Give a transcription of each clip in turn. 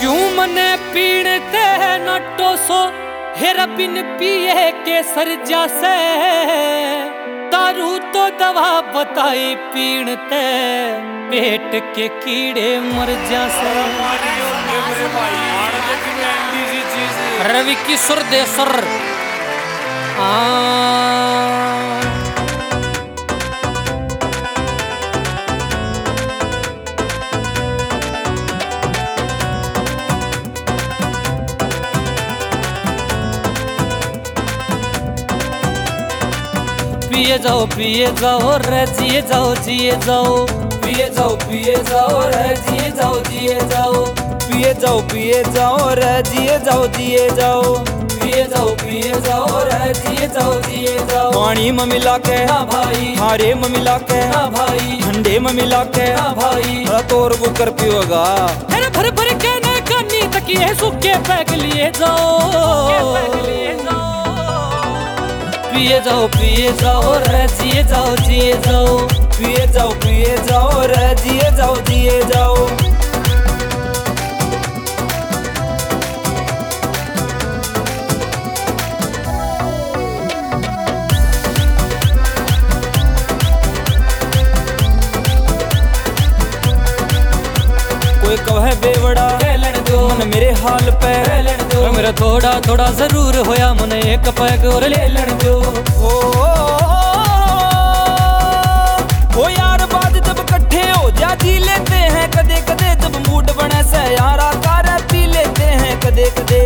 यूं मने पीणते नटो सो हेरा बिन पिए के सर जासे दारू तो दवा बताई पीणते पेट के कीड़े मर जासे। रवि किशोर देसर पिए जाओ रे जिए जाओ पिए जाओ रे जिए जाओ पिए जाओ रे जिए जाओ पिए जाओ रे जिए जाओ पानी में मिला के हाँ भाई, हारे में मिला के हाँ भाई, ठंडे में मिला के हाँ भाई, तोर बुकर पियोगा भर भर के न कन्नी तकिए सूखे पैक लिए जाओ पिए जाओ रे जिए जाओ पिए जाओ रे जिए जाओ कोई कहे बेवड़ा मन मेरे हाल पे मेरा थोड़ा थोड़ा जरूर होया मन एक पैग और ले लड़ दो। ओ यार बात जब इकट्ठे हो जा जी लेते हैं कदे कदे जब मूड बने से यारा कार पी लेते हैं कदे कदे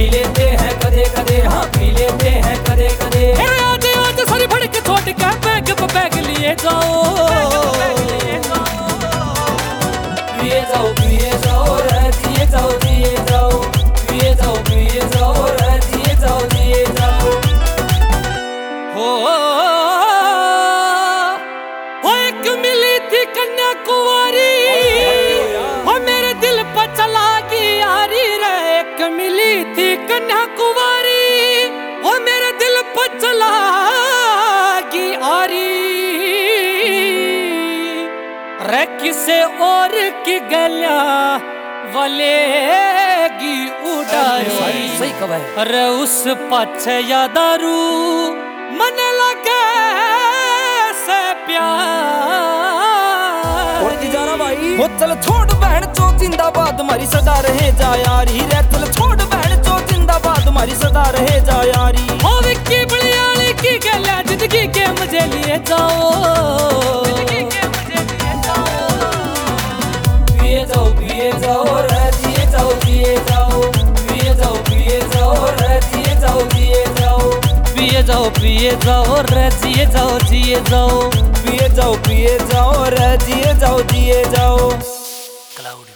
हाँ पी लेते हैं कदे कदे आज सारी भड़ के छोड़ के पैग पे पैग लिए जाओ पिए जाओ रे जिए जाओ पिए जाओ रे जिए जाओ हो एक मिली थी कन्या कुंवारी हो मेरे दिल पर चला गई यारी रे एक मिली थी कन्या कुंवारी हो मेरे दिल पर चला गई यारी रे किसे और की गलिया वलेगी उड़ारी सही कब है अरे उस पाछे या दारू मन लगे से प्यार और की जाना भाई हो चल छोड़ बहन चो जिंदाबाद हमारी सदा रहे जा यारी रे चल छोड़ बहन चो जिंदाबाद हमारी सदा रहे जा यारी हो विक्की बलियाली की गलिया जिंदगी के मजे लिए जाओ पिए जाओ रे जिए जाओ पिए जाओ रे जिए जाओ पिए जाओ रे जिए जाओ पिए जाओ रे जिए जाओ क्लाउड